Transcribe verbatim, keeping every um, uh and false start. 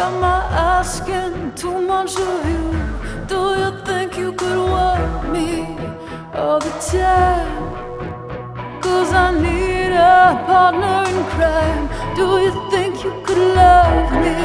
Am I asking too much of you? Do you think you could want me all the time? 'Cause I need a partner in crime. Do you think you could love me